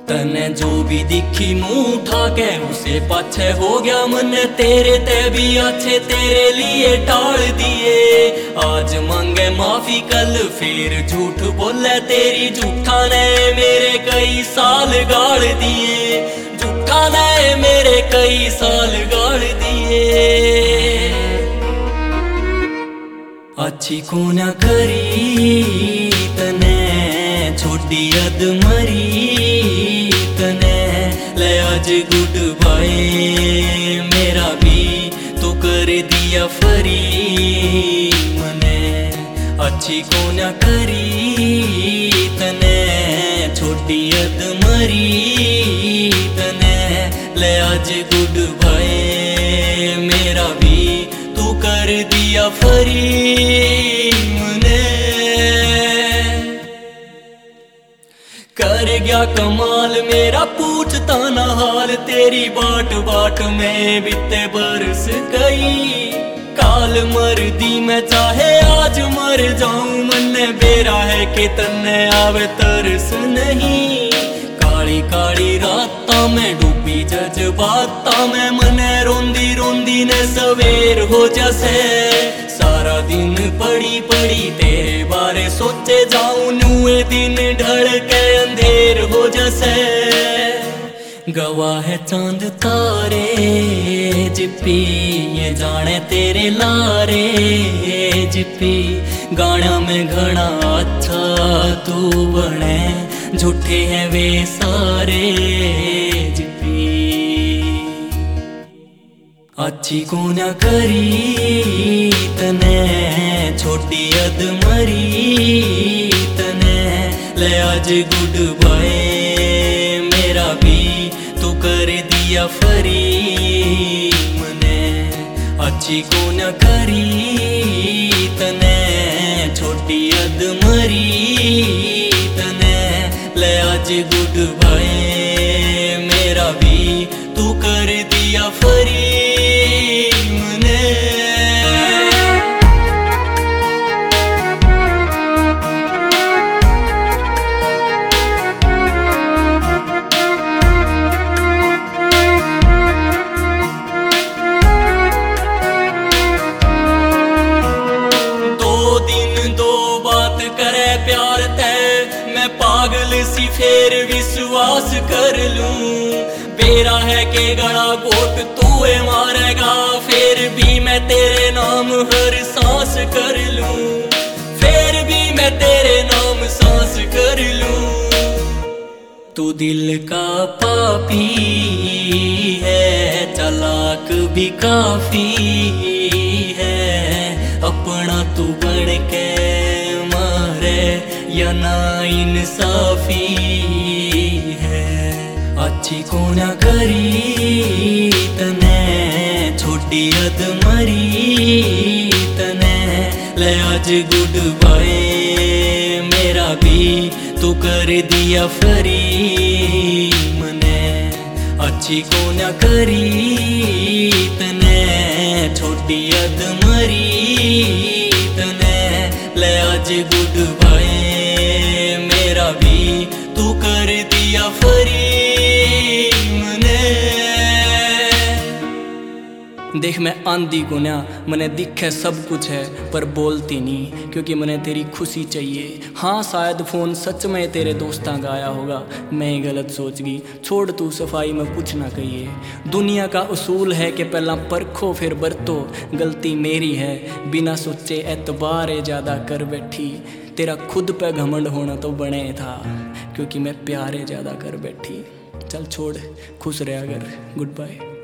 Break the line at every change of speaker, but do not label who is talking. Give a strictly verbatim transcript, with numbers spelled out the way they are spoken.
तने जो भी दिखी मुंह उठा के उसे पाछे हो गया मन। तेरे ते भी अच्छे तेरे लिए टाल दिए। आज मांगे माफी कल फिर झूठ बोले तेरी। झूठा ने मेरे कई साल गाड़ दिए। झूठा ने मेरे कई साल गाड़ दिए। अच्छी को न करी तने छोड़ी अद मरी तने ले आज गुड बाय मेरा भी तो कर दिया फरी मने। अच्छी को न करी तने छोड़ी अद मरी तने ले आज गुड बाय मेरा भी तू कर दिया फरी मने। कर गया कमाल मेरा पूछता ना हाल। तेरी बाट बाट में बीते बरस गई। काल मर दी मैं चाहे आज मर जाऊं। मन बेरा है कि तन्ने आवे तरस नहीं। काली काली राता में डूबी जज्बाता में मने रोंदी रोंदी ने सवेर हो जैसे। सारा दिन पड़ी पड़ी तेरे बारे सोचे जाऊं। नुए दिन ढल के अंधेर हो जैसे। गवाह है चांद तारे जिप्पी ये जाने तेरे लारे जिप्पी। गाना में घना अच्छा तू बने झूठे हैं वे सारे जिप्पी। अच्छी को न करी तने छोटी अद मरी तने ले आज गुड बाय मेरा भी तू कर दिया फरी मने। अच्छी को न करी तने छोटी अद मरी तने ले आज गुड बाय मेरा भी तू कर दिया फरी मने। दो दिन दो बात करे प्यार तय मैं पागल सी फेर विश्वास कर लूं। बेरा है के गड़ा गोट तू मारेगा फिर भी मैं तेरे नाम हर सांस कर लूं। फिर भी मैं तेरे नाम सांस कर लूं। तू दिल का पापी है चालाक भी काफी है। अपना तू बन के मारे या ना इंसाफी है। अच्छी को न करी तने छोटी अद मरी तने ले आज गुड बाय मेरा भी तू कर दिया फरी मने। अच्छी को न करी तने छोटी अद मरी तने ले आज गुड बाय मेरा भी तू कर दिया फरी मने। देख मैं आंधी को ना मने दिखे सब कुछ है पर बोलती नहीं क्योंकि मने तेरी खुशी चाहिए। हाँ शायद फ़ोन सच में तेरे दोस्तां का आया होगा मैं गलत सोच गई। छोड़ तू सफाई में कुछ ना कहिए। दुनिया का उसूल है कि पहला परखो फिर बरतो। गलती मेरी है बिना सोचे एतबार ज़्यादा कर बैठी। तेरा खुद पे घमंड होना तो बने था क्योंकि मैं प्यारे ज़्यादा कर बैठी। चल छोड़ खुश रह अगर। Good bye.